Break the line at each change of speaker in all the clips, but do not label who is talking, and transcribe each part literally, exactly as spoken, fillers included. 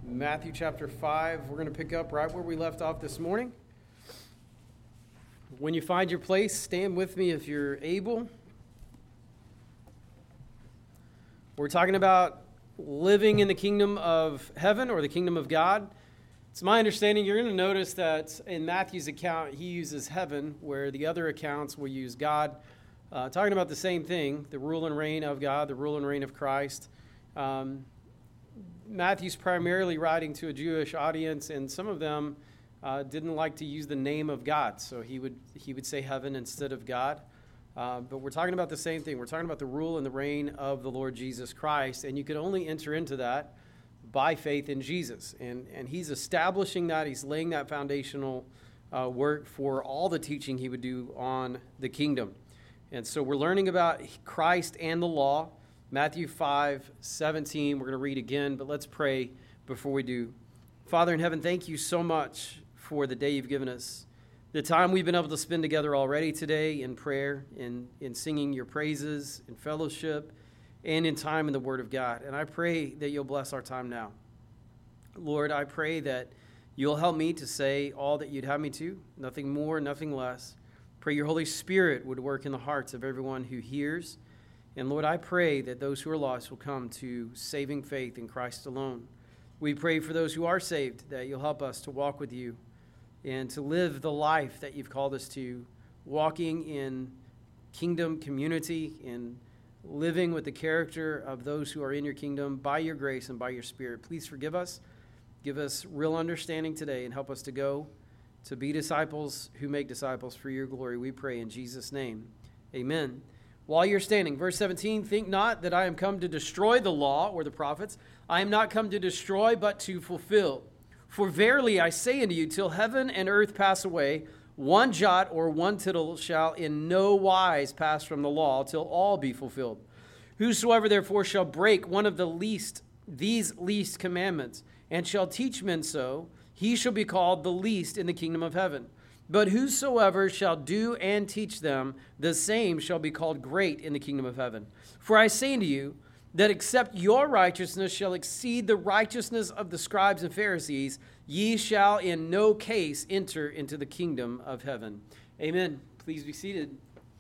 Matthew chapter five. We're going to pick up right where we left off this morning. When you find your place, stand with me if you're able. We're talking about living in the kingdom of heaven or the kingdom of God. It's my understanding you're going to notice that in Matthew's account, he uses heaven, where the other accounts will use God. Uh, talking about the same thing, the rule and reign of God, the rule and reign of Christ. Um, Matthew's primarily writing to a Jewish audience, and some of them uh, didn't like to use the name of God, so he would he would say heaven instead of God. Uh, but we're talking about the same thing. We're talking about the rule and the reign of the Lord Jesus Christ, and you can only enter into that by faith in Jesus. And, and he's establishing that. He's laying that foundational uh, work for all the teaching he would do on the kingdom. And so we're learning about Christ and the law. Matthew five seventeen, we're going to read again, but let's pray before we do. Father in heaven, thank you so much for the day you've given us, the time we've been able to spend together already today in prayer, in, in singing your praises, in fellowship, and in time in the Word of God. And I pray that you'll bless our time now. Lord, I pray that you'll help me to say all that you'd have me to, nothing more, nothing less. Pray your Holy Spirit would work in the hearts of everyone who hears. And Lord, I pray that those who are lost will come to saving faith in Christ alone. We pray for those who are saved that you'll help us to walk with you and to live the life that you've called us to, walking in kingdom community and living with the character of those who are in your kingdom by your grace and by your Spirit. Please forgive us. Give us real understanding today and help us to go to be disciples who make disciples for your glory. We pray in Jesus' name. Amen. While you're standing, verse seventeen, think not that I am come to destroy the law or the prophets. I am not come to destroy, but to fulfill. For verily I say unto you, till heaven and earth pass away, one jot or one tittle shall in no wise pass from the law, till all be fulfilled. Whosoever therefore shall break one of the least, these least commandments, and shall teach men so, he shall be called the least in the kingdom of heaven. But whosoever shall do and teach them, the same shall be called great in the kingdom of heaven. For I say unto you, that except your righteousness shall exceed the righteousness of the scribes and Pharisees, ye shall in no case enter into the kingdom of heaven. Amen. Please be seated.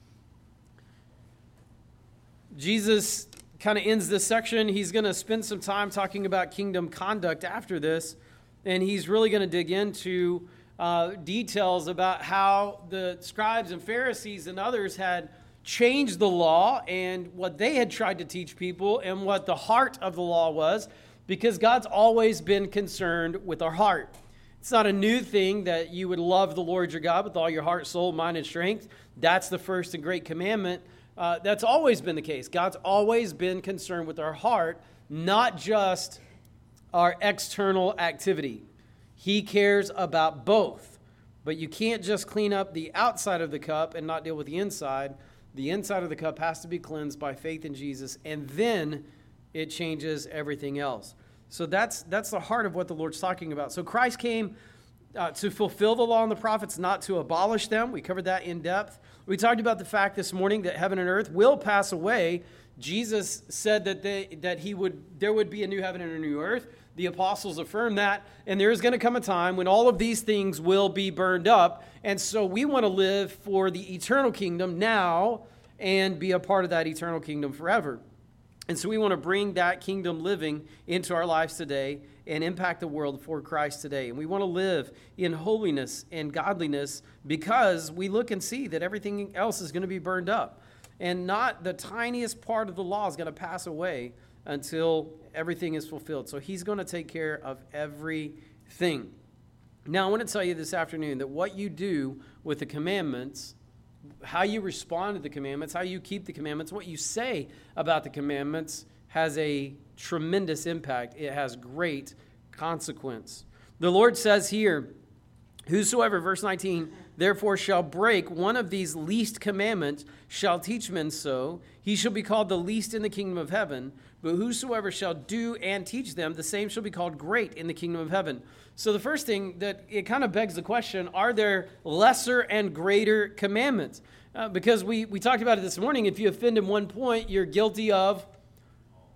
Jesus kind of ends this section. He's going to spend some time talking about kingdom conduct after this, and he's really going to dig into Uh, details about how the scribes and Pharisees and others had changed the law and what they had tried to teach people and what the heart of the law was, because God's always been concerned with our heart. It's not a new thing that you would love the Lord your God with all your heart, soul, mind, and strength. That's the first and great commandment. Uh, that's always been the case. God's always been concerned with our heart, not just our external activity. He cares about both, but you can't just clean up the outside of the cup and not deal with the inside. The inside of the cup has to be cleansed by faith in Jesus, and then it changes everything else. So that's that's the heart of what the Lord's talking about. So Christ came uh, to fulfill the law and the prophets, not to abolish them. We covered that in depth. We talked about the fact this morning that heaven and earth will pass away. Jesus said that they, that he would there would be a new heaven and a new earth. The apostles affirmed that, and there is going to come a time when all of these things will be burned up. And so we want to live for the eternal kingdom now and be a part of that eternal kingdom forever. And so we want to bring that kingdom living into our lives today and impact the world for Christ today. And we want to live in holiness and godliness because we look and see that everything else is going to be burned up. And not the tiniest part of the law is going to pass away until everything is fulfilled. So he's going to take care of everything. Now, I want to tell you this afternoon that what you do with the commandments, how you respond to the commandments, how you keep the commandments, what you say about the commandments has a tremendous impact. It has great consequence. The Lord says here, whosoever, verse nineteen, therefore shall break one of these least commandments, shall teach men so, he shall be called the least in the kingdom of heaven. But whosoever shall do and teach them, the same shall be called great in the kingdom of heaven. So the first thing that it kind of begs the question, are there lesser and greater commandments? Uh, because we, we talked about it this morning. If you offend in one point, you're guilty of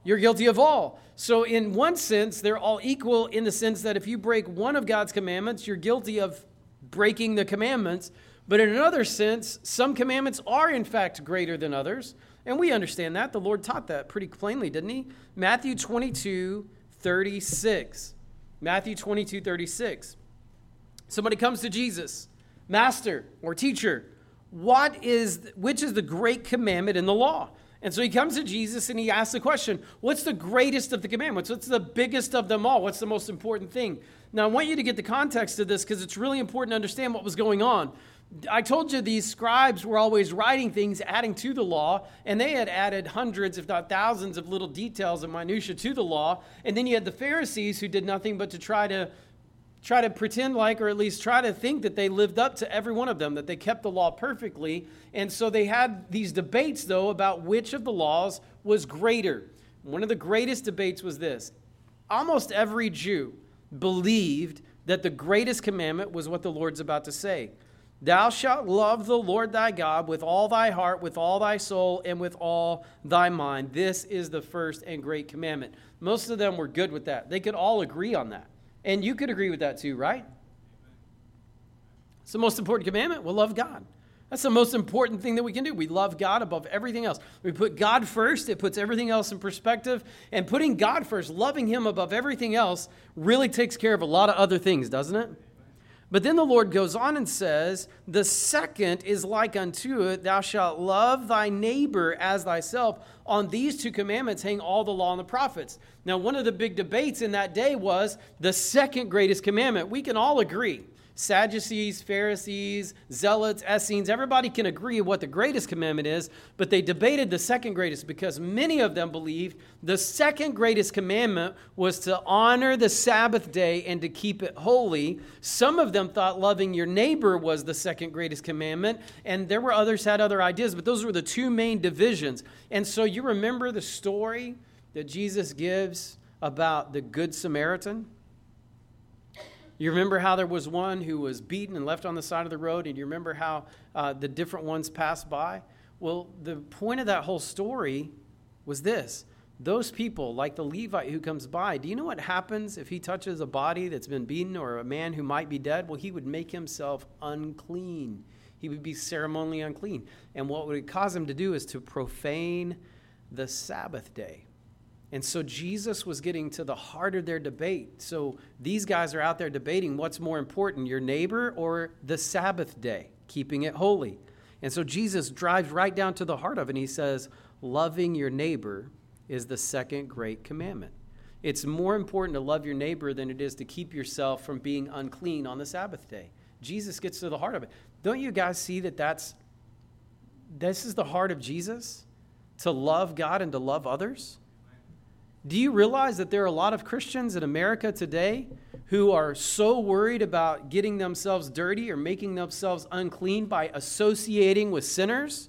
You're guilty of all. So in one sense, they're all equal in the sense that if you break one of God's commandments, you're guilty of breaking the commandments. But in another sense, some commandments are in fact greater than others. And we understand that. The Lord taught that pretty plainly, didn't he? Matthew twenty-two, thirty-six. Matthew twenty-two, thirty-six. Somebody comes to Jesus, Master or teacher, what is, which is the great commandment in the law? And so he comes to Jesus and he asks the question, what's the greatest of the commandments? What's the biggest of them all? What's the most important thing? Now, I want you to get the context of this because it's really important to understand what was going on. I told you these scribes were always writing things, adding to the law, and they had added hundreds, if not thousands, of little details and minutiae to the law. And then you had the Pharisees who did nothing but to try to try to pretend like, or at least try to think that they lived up to every one of them, that they kept the law perfectly. And so they had these debates, though, about which of the laws was greater. One of the greatest debates was this. Almost every Jew believed that the greatest commandment was what the Lord's about to say. Thou shalt love the Lord thy God with all thy heart, with all thy soul, and with all thy mind. This is the first and great commandment. Most of them were good with that. They could all agree on that. And you could agree with that too, right? It's the most important commandment. We'll love God. That's the most important thing that we can do. We love God above everything else. We put God first. It puts everything else in perspective. And putting God first, loving him above everything else, really takes care of a lot of other things, doesn't it? But then the Lord goes on and says, the second is like unto it, thou shalt love thy neighbor as thyself. On these two commandments hang all the law and the prophets. Now, one of the big debates in that day was the second greatest commandment. We can all agree. Sadducees, Pharisees, Zealots, Essenes, everybody can agree what the greatest commandment is, but they debated the second greatest because many of them believed the second greatest commandment was to honor the Sabbath day and to keep it holy. Some of them thought loving your neighbor was the second greatest commandment, and there were others had other ideas, but those were the two main divisions. And so you remember the story that Jesus gives about the Good Samaritan? You remember how there was one who was beaten and left on the side of the road, and you remember how uh, the different ones passed by? Well, the point of that whole story was this. Those people, like the Levite who comes by, do you know what happens if he touches a body that's been beaten or a man who might be dead? Well, he would make himself unclean. He would be ceremonially unclean. And what would it cause him to do is to profane the Sabbath day. And so Jesus was getting to the heart of their debate. So these guys are out there debating what's more important, your neighbor or the Sabbath day, keeping it holy. And so Jesus drives right down to the heart of it, and he says, loving your neighbor is the second great commandment. It's more important to love your neighbor than it is to keep yourself from being unclean on the Sabbath day. Jesus gets to the heart of it. Don't you guys see that that's, this is the heart of Jesus? To love God and to love others? Do you realize that there are a lot of Christians in America today who are so worried about getting themselves dirty or making themselves unclean by associating with sinners?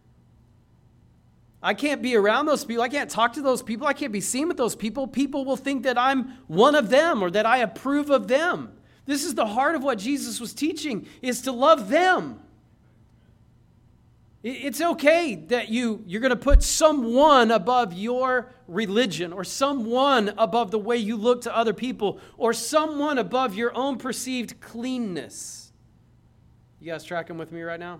I can't be around those people. I can't talk to those people. I can't be seen with those people. People will think that I'm one of them or that I approve of them. This is the heart of what Jesus was teaching, is to love them. It's okay that you, you're going to put someone above your religion or someone above the way you look to other people or someone above your own perceived cleanness. You guys tracking with me right now?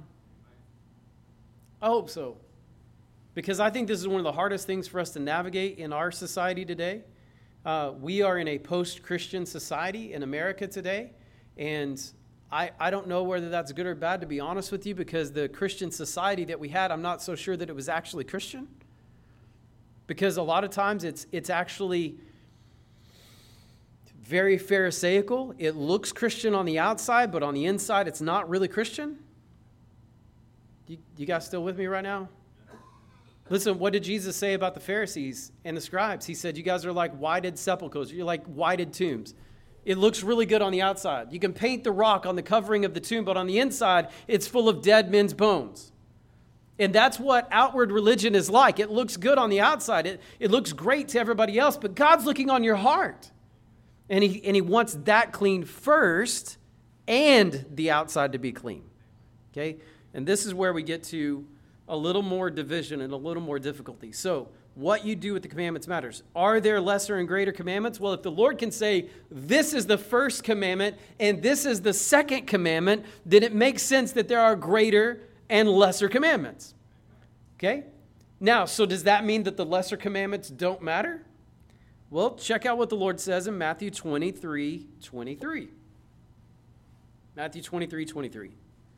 I hope so. Because I think this is one of the hardest things for us to navigate in our society today. Uh, we are in a post-Christian society in America today, and I, I don't know whether that's good or bad, to be honest with you, because the Christian society that we had, I'm not so sure that it was actually Christian. Because a lot of times it's it's actually very Pharisaical. It looks Christian on the outside, but on the inside it's not really Christian. You, you guys still with me right now? Listen, what did Jesus say about the Pharisees and the scribes? He said, you guys are like whited sepulchres. You're like whited tombs. It looks really good on the outside. You can paint the rock on the covering of the tomb, but on the inside, it's full of dead men's bones. And that's what outward religion is like. It looks good on the outside. It, it looks great to everybody else, but God's looking on your heart. And he, and he wants that clean first and the outside to be clean. Okay? And this is where we get to a little more division and a little more difficulty. So what you do with the commandments matters. Are there lesser and greater commandments? Well, if the Lord can say, this is the first commandment and this is the second commandment, then it makes sense that there are greater and lesser commandments. Okay? Now, so does that mean that the lesser commandments don't matter? Well, check out what the Lord says in Matthew twenty-three twenty-three. Matthew twenty-three twenty-three.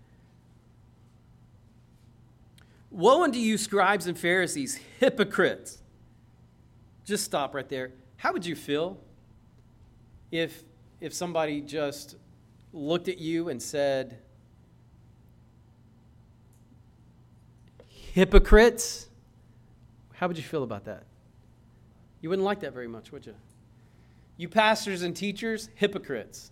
Woe unto you, scribes and Pharisees, hypocrites. Just stop right there. How would you feel if, if somebody just looked at you and said, hypocrites? How would you feel about that? You wouldn't like that very much, would you? You pastors and teachers, hypocrites.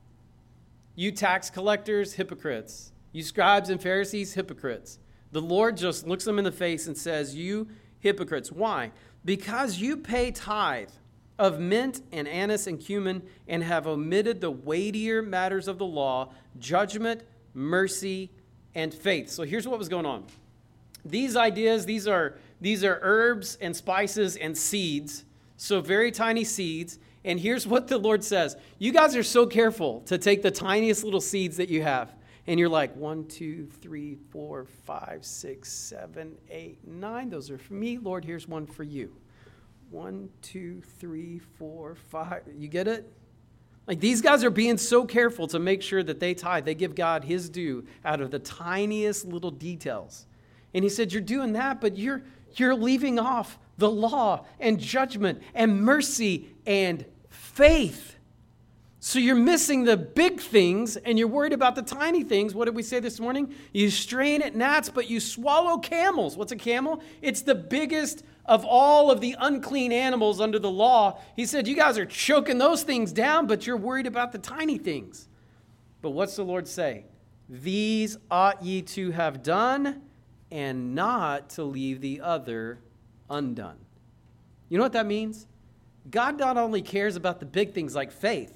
You tax collectors, hypocrites. You scribes and Pharisees, hypocrites. The Lord just looks them in the face and says, you hypocrites. Why? Because you pay tithe of mint and anise and cumin and have omitted the weightier matters of the law, judgment, mercy, and faith. So here's what was going on. These ideas, these are, these are herbs and spices and seeds, so very tiny seeds. And here's what the Lord says. You guys are so careful to take the tiniest little seeds that you have. And you're like, one, two, three, four, five, six, seven, eight, nine. Those are for me. Lord, here's one for you. One, two, three, four, five. You get it? Like these guys are being so careful to make sure that they tithe. They give God his due out of the tiniest little details. And he said, you're doing that, but you're, you're leaving off the law and judgment and mercy and faith. So you're missing the big things and you're worried about the tiny things. What did we say this morning? You strain at gnats, but you swallow camels. What's a camel? It's the biggest of all of the unclean animals under the law. He said, you guys are choking those things down, but you're worried about the tiny things. But what's the Lord say? These ought ye to have done, and not to leave the other undone. You know what that means? God not only cares about the big things like faith,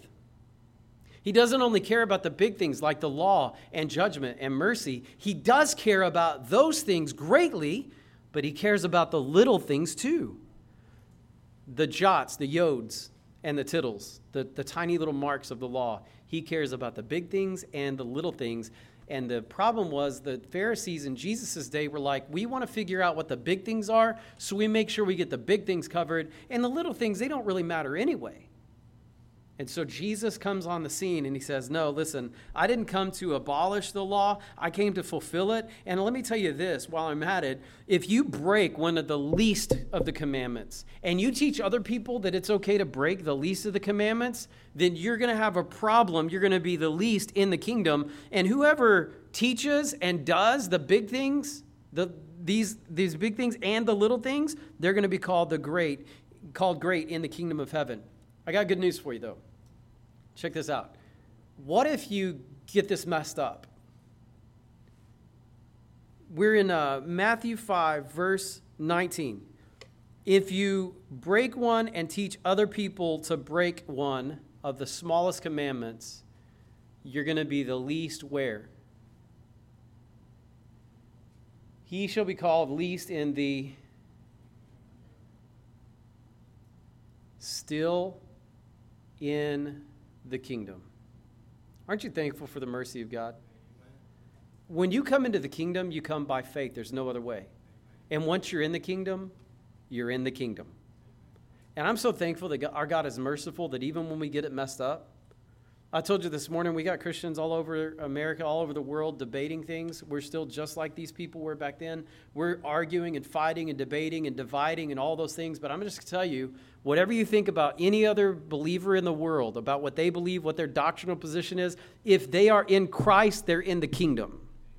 he doesn't only care about the big things like the law and judgment and mercy. He does care about those things greatly, but he cares about the little things too. The jots, the yods, and the tittles, the, the tiny little marks of the law. He cares about the big things and the little things. And the problem was the Pharisees in Jesus' day were like, we want to figure out what the big things are, so we make sure we get the big things covered. And the little things, they don't really matter anyway. And so Jesus comes on the scene and he says, no, listen, I didn't come to abolish the law. I came to fulfill it. And let me tell you this while I'm at it. If you break one of the least of the commandments and you teach other people that it's okay to break the least of the commandments, then you're going to have a problem. You're going to be the least in the kingdom. And whoever teaches and does the big things, the these these big things and the little things, they're going to be called the great, called great in the kingdom of heaven. I got good news for you, though. Check this out. What if you get this messed up? We're in uh, Matthew five, verse nineteen. If you break one and teach other people to break one of the smallest commandments, you're going to be the least where? He shall be called least in the still in the kingdom. Aren't you thankful for the mercy of God? When you come into the kingdom, you come by faith. There's no other way. And once you're in the kingdom, you're in the kingdom. And I'm so thankful that our God is merciful that even when we get it messed up, I told you this morning, we got Christians all over America, all over the world debating things. We're still just like these people were back then. We're arguing and fighting and debating and dividing and all those things. But I'm just going to tell you, whatever you think about any other believer in the world, about what they believe, what their doctrinal position is, if they are in Christ, they're in the kingdom.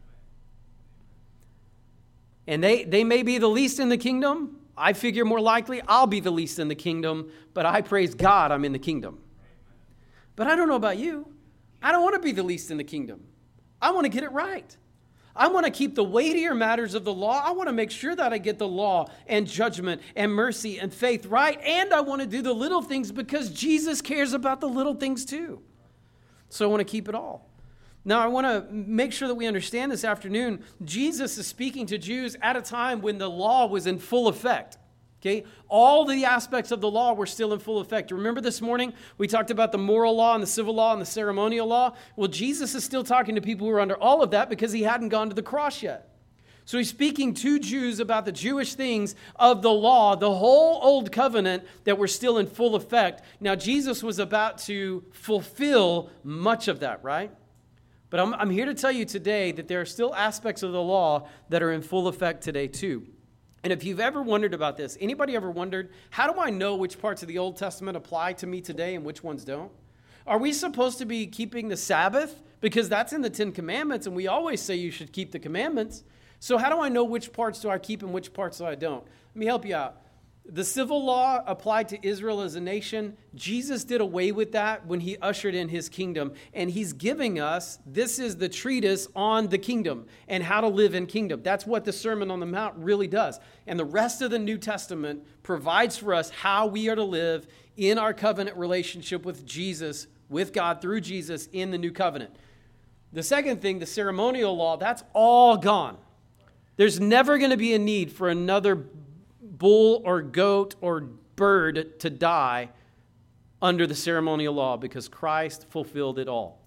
And they, they may be the least in the kingdom. I figure more likely I'll be the least in the kingdom, but I praise God I'm in the kingdom. But I don't know about you. I don't want to be the least in the kingdom. I want to get it right. I want to keep the weightier matters of the law. I want to make sure that I get the law and judgment and mercy and faith right. And I want to do the little things because Jesus cares about the little things too. So I want to keep it all. Now, I want to make sure that we understand this afternoon, Jesus is speaking to Jews at a time when the law was in full effect. Okay, all the aspects of the law were still in full effect. Remember this morning we talked about the moral law and the civil law and the ceremonial law? Well, Jesus is still talking to people who are under all of that because he hadn't gone to the cross yet. So he's speaking to Jews about the Jewish things of the law, the whole old covenant that were still in full effect. Now, Jesus was about to fulfill much of that, right? But I'm, I'm here to tell you today that there are still aspects of the law that are in full effect today too. And if you've ever wondered about this, anybody ever wondered, how do I know which parts of the Old Testament apply to me today and which ones don't? Are we supposed to be keeping the Sabbath? Because that's in the Ten Commandments, and we always say you should keep the commandments. So how do I know which parts do I keep and which parts do I don't? Let me help you out. The civil law applied to Israel as a nation. Jesus did away with that when he ushered in his kingdom. And he's giving us, this is the treatise on the kingdom and how to live in kingdom. That's what the Sermon on the Mount really does. And the rest of the New Testament provides for us how we are to live in our covenant relationship with Jesus, with God through Jesus in the new covenant. The second thing, the ceremonial law, that's all gone. There's never going to be a need for another bull or goat or bird to die under the ceremonial law because Christ fulfilled it all.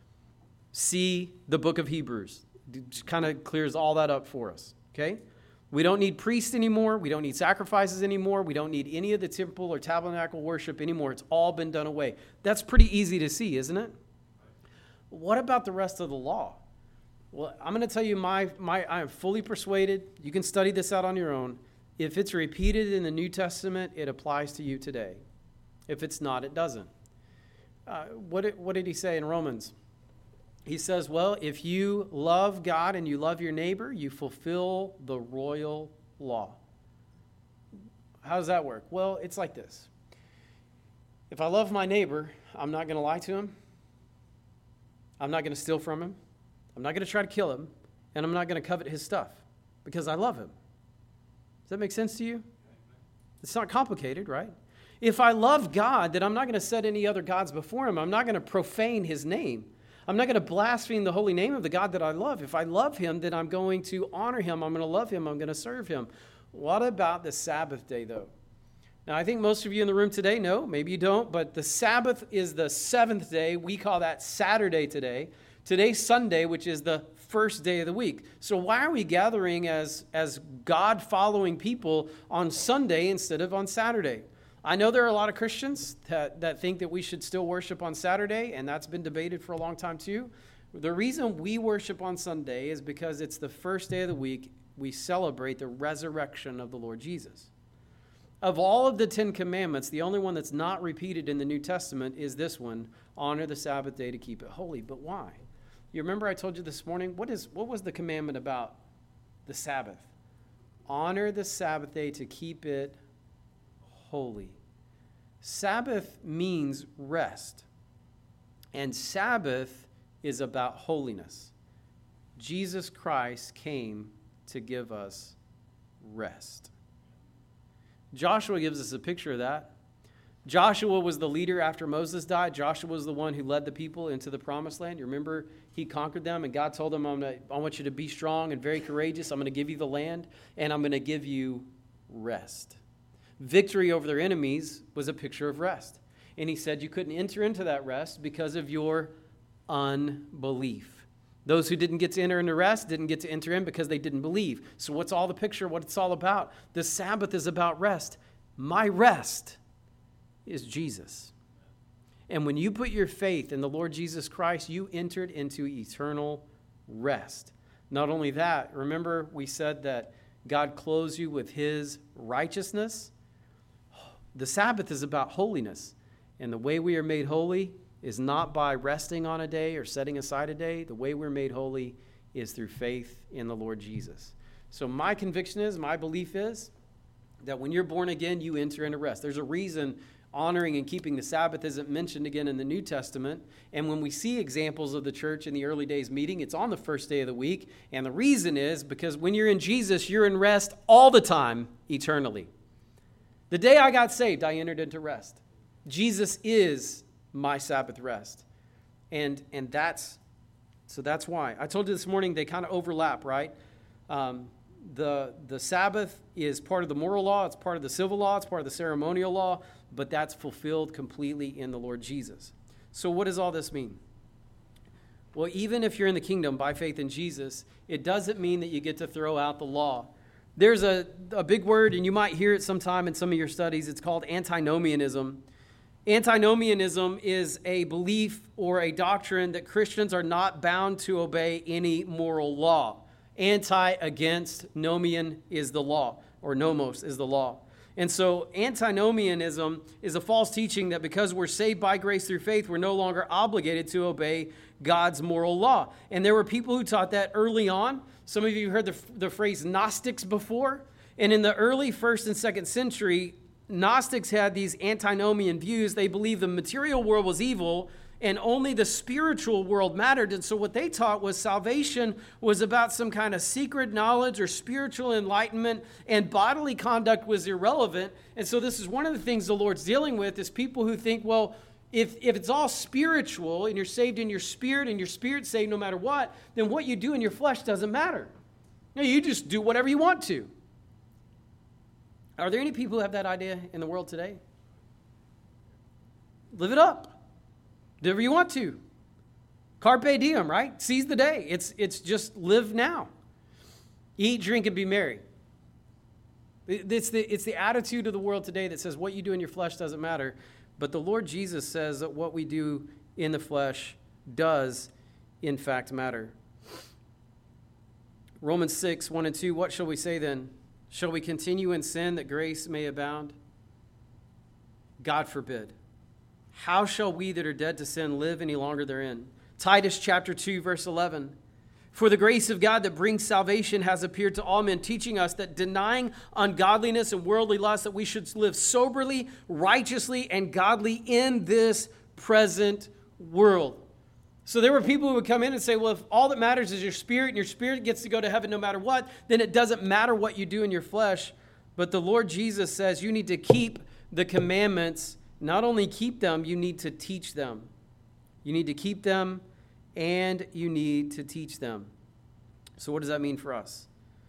See the book of Hebrews. It kind of clears all that up for us, okay? We don't need priests anymore. We don't need sacrifices anymore. We don't need any of the temple or tabernacle worship anymore. It's all been done away. That's pretty easy to see, isn't it? What about the rest of the law? Well, I'm going to tell you, my, my, I am fully persuaded. You can study this out on your own. If it's repeated in the New Testament, it applies to you today. If it's not, it doesn't. Uh, what, did, what did he say in Romans? He says, well, if you love God and you love your neighbor, you fulfill the royal law. How does that work? Well, it's like this. If I love my neighbor, I'm not going to lie to him. I'm not going to steal from him. I'm not going to try to kill him, and I'm not going to covet his stuff because I love him. Does that make sense to you? It's not complicated, right? If I love God, then I'm not going to set any other gods before him. I'm not going to profane his name. I'm not going to blaspheme the holy name of the God that I love. If I love him, then I'm going to honor him. I'm going to love him. I'm going to serve him. What about the Sabbath day, though? Now, I think most of you in the room today know, maybe you don't, but the Sabbath is the seventh day. We call that Saturday today. Today's Sunday, which is the first day of the week. So why are we gathering as, as God-following people on Sunday instead of on Saturday? I know there are a lot of Christians that, that think that we should still worship on Saturday, and that's been debated for a long time too. The reason we worship on Sunday is because it's the first day of the week. We celebrate the resurrection of the Lord Jesus. Of all of the Ten Commandments, the only one that's not repeated in the New Testament is this one, honor the Sabbath day to keep it holy. But why? You remember I told you this morning, what is what was the commandment about the Sabbath? Honor the Sabbath day to keep it holy. Sabbath means rest. And Sabbath is about holiness. Jesus Christ came to give us rest. Joshua gives us a picture of that. Joshua was the leader after Moses died. Joshua was the one who led the people into the promised land. You remember he conquered them, and God told him, I'm gonna, I want you to be strong and very courageous. I'm going to give you the land, and I'm going to give you rest. Victory over their enemies was a picture of rest. And he said you couldn't enter into that rest because of your unbelief. Those who didn't get to enter into rest didn't get to enter in because they didn't believe. So what's all the picture, what it's all about? The Sabbath is about rest. My rest is Jesus. And when you put your faith in the Lord Jesus Christ, you entered into eternal rest. Not only that, remember we said that God clothes you with his righteousness. The Sabbath is about holiness. And the way we are made holy is not by resting on a day or setting aside a day. The way we're made holy is through faith in the Lord Jesus. So my conviction is, my belief is, that when you're born again, you enter into rest. There's a reason honoring and keeping the Sabbath isn't mentioned again in the New Testament. And when we see examples of the church in the early days meeting, it's on the first day of the week. And the reason is because when you're in Jesus, you're in rest all the time, eternally. The day I got saved, I entered into rest. Jesus is my Sabbath rest. And and that's, so that's why. I told you this morning they kind of overlap, right? Um, the, the Sabbath is part of the moral law, it's part of the civil law, it's part of the ceremonial law, but that's fulfilled completely in the Lord Jesus. So what does all this mean? Well, even if you're in the kingdom by faith in Jesus, it doesn't mean that you get to throw out the law. There's a, a big word, and you might hear it sometime in some of your studies. It's called antinomianism. Antinomianism is a belief or a doctrine that Christians are not bound to obey any moral law. Anti against, nomian is the law, or nomos is the law. And so antinomianism is a false teaching that because we're saved by grace through faith, we're no longer obligated to obey God's moral law. And there were people who taught that early on. Some of you heard the, the phrase Gnostics before. And in the early first and second century, Gnostics had these antinomian views. They believed the material world was evil and only the spiritual world mattered. And so what they taught was salvation was about some kind of secret knowledge or spiritual enlightenment, and bodily conduct was irrelevant. And so this is one of the things the Lord's dealing with, is people who think, well, if, if it's all spiritual and you're saved in your spirit and your spirit's saved no matter what, then what you do in your flesh doesn't matter. No, you just do whatever you want to. Are there any people who have that idea in the world today? Live it up. Do whatever you want to. Carpe diem, right? Seize the day. It's, it's just live now. Eat, drink, and be merry. It's the, it's the attitude of the world today that says what you do in your flesh doesn't matter. But the Lord Jesus says that what we do in the flesh does, in fact, matter. Romans six, one and two, what shall we say then? Shall we continue in sin that grace may abound? God forbid. How shall we that are dead to sin live any longer therein? Titus chapter two, verse eleven. For the grace of God that brings salvation has appeared to all men, teaching us that denying ungodliness and worldly lust, that we should live soberly, righteously, and godly in this present world. So there were people who would come in and say, well, if all that matters is your spirit, and your spirit gets to go to heaven no matter what, then it doesn't matter what you do in your flesh. But the Lord Jesus says you need to keep the commandments. Not only keep them, you need to teach them. You need to keep them, and you need to teach them. So what does that mean for us?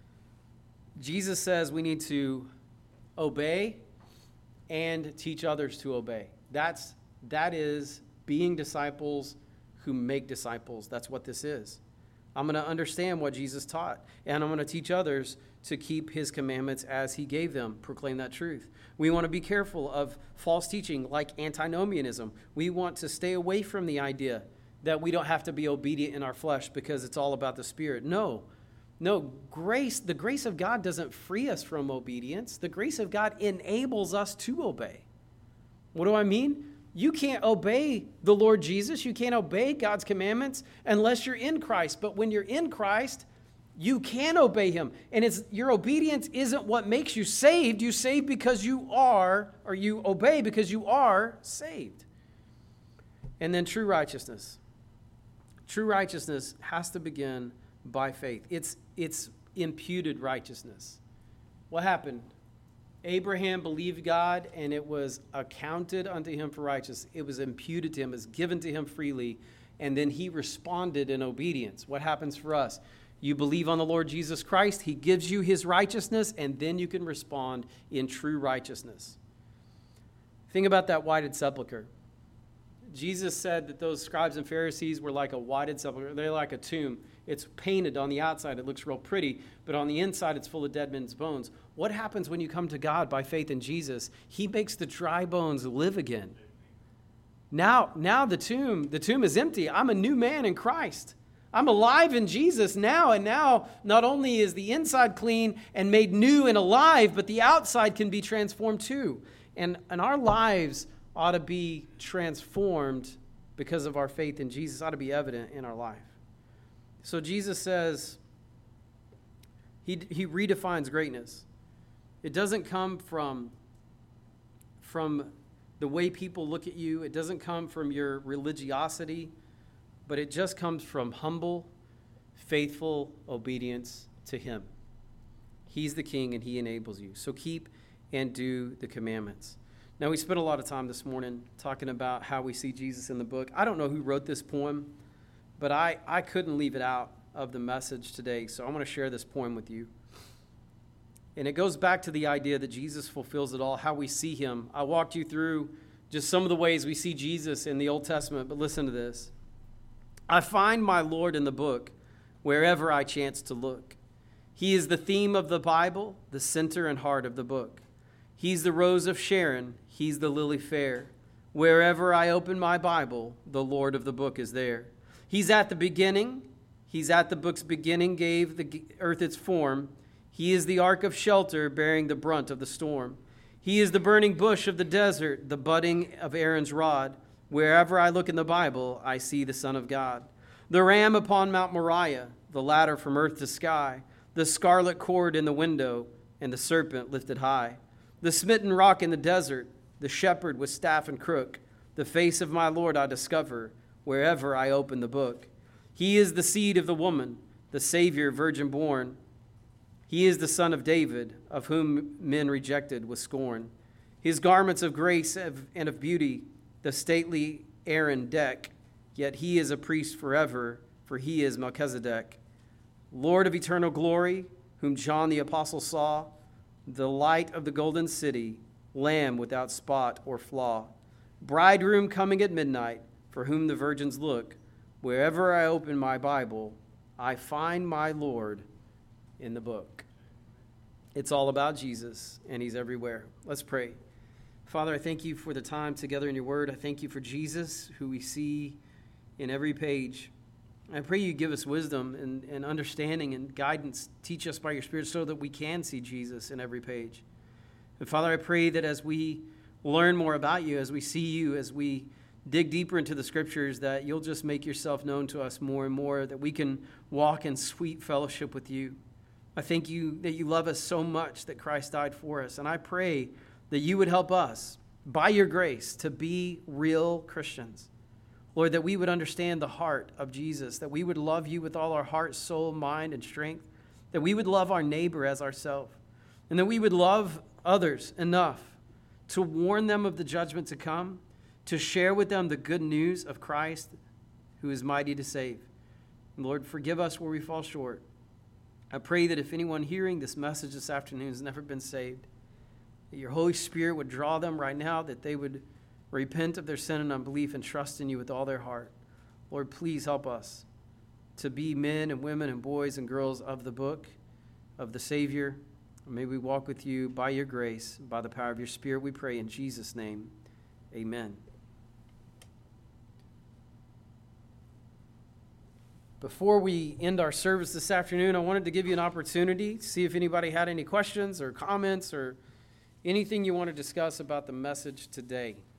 Jesus says we need to obey and teach others to obey. That's, that is being disciples who make disciples. That's what this is. I'm going to understand what Jesus taught, and I'm going to teach others to keep his commandments as he gave them, proclaim that truth. We want to be careful of false teaching like antinomianism. We want to stay away from the idea that we don't have to be obedient in our flesh because it's all about the Spirit. No, no, grace, the grace of God doesn't free us from obedience. The grace of God enables us to obey. What do I mean? You can't obey the Lord Jesus. You can't obey God's commandments unless you're in Christ. But when you're in Christ, you can obey him. And it's your obedience isn't what makes you saved. You save because you are, or you obey because you are saved. And then true righteousness. True righteousness has to begin by faith. It's, it's imputed righteousness. What happened? Abraham believed God, and it was accounted unto him for righteousness. It was imputed to him, it was given to him freely, and then he responded in obedience. What happens for us? You believe on the Lord Jesus Christ, he gives you his righteousness, and then you can respond in true righteousness. Think about that whited sepulcher. Jesus said that those scribes and Pharisees were like a whited sepulcher. They're like a tomb. It's painted on the outside. It looks real pretty, but on the inside, it's full of dead men's bones. What happens when you come to God by faith in Jesus? He makes the dry bones live again. Now, now the tomb, the tomb is empty. I'm a new man in Christ. I'm alive in Jesus now, and now not only is the inside clean and made new and alive, but the outside can be transformed too. And, and our lives ought to be transformed because of our faith in Jesus. It ought to be evident in our life. So Jesus says, he, he redefines greatness. It doesn't come from, from the way people look at you. It doesn't come from your religiosity, but it just comes from humble, faithful obedience to him. He's the king and he enables you. So keep and do the commandments. Now, we spent a lot of time this morning talking about how we see Jesus in the book. I don't know who wrote this poem, but I, I couldn't leave it out of the message today, so I'm going to share this poem with you. And it goes back to the idea that Jesus fulfills it all, how we see him. I walked you through just some of the ways we see Jesus in the Old Testament, but listen to this. I find my Lord in the book wherever I chance to look. He is the theme of the Bible, the center and heart of the book. He's the rose of Sharon, he's the lily fair. Wherever I open my Bible, the Lord of the book is there. He's at the beginning, he's at the book's beginning, gave the earth its form. He is the ark of shelter, bearing the brunt of the storm. He is the burning bush of the desert, the budding of Aaron's rod. Wherever I look in the Bible, I see the Son of God. The ram upon Mount Moriah, the ladder from earth to sky, the scarlet cord in the window, and the serpent lifted high. The smitten rock in the desert, the shepherd with staff and crook. The face of my Lord I discover wherever I open the book. He is the seed of the woman, the Savior, virgin born. He is the Son of David, of whom men rejected with scorn. His garments of grace and of beauty, the stately Aaron deck, yet he is a priest forever, for he is Melchizedek. Lord of eternal glory, whom John the apostle saw, the light of the golden city, Lamb without spot or flaw. Bridegroom coming at midnight, for whom the virgins look. Wherever I open my Bible, I find my Lord in the book. It's all about Jesus, and he's everywhere. Let's pray. Father, I thank you for the time together in your word. I thank you for Jesus, who we see in every page. I pray you give us wisdom and, and understanding and guidance. Teach us by your Spirit so that we can see Jesus in every page. And Father, I pray that as we learn more about you, as we see you, as we dig deeper into the scriptures, that you'll just make yourself known to us more and more, that we can walk in sweet fellowship with you. I thank you that you love us so much that Christ died for us. And I pray that you would help us, by your grace, to be real Christians. Lord, that we would understand the heart of Jesus, that we would love you with all our heart, soul, mind, and strength, that we would love our neighbor as ourselves, and that we would love others enough to warn them of the judgment to come, to share with them the good news of Christ, who is mighty to save. And Lord, forgive us where we fall short. I pray that if anyone hearing this message this afternoon has never been saved, that your Holy Spirit would draw them right now, that they would repent of their sin and unbelief and trust in you with all their heart. Lord, please help us to be men and women and boys and girls of the book, of the Savior. May we walk with you by your grace, by the power of your Spirit, we pray in Jesus' name. Amen. Before we end our service this afternoon, I wanted to give you an opportunity to see if anybody had any questions or comments or anything you want to discuss about the message today.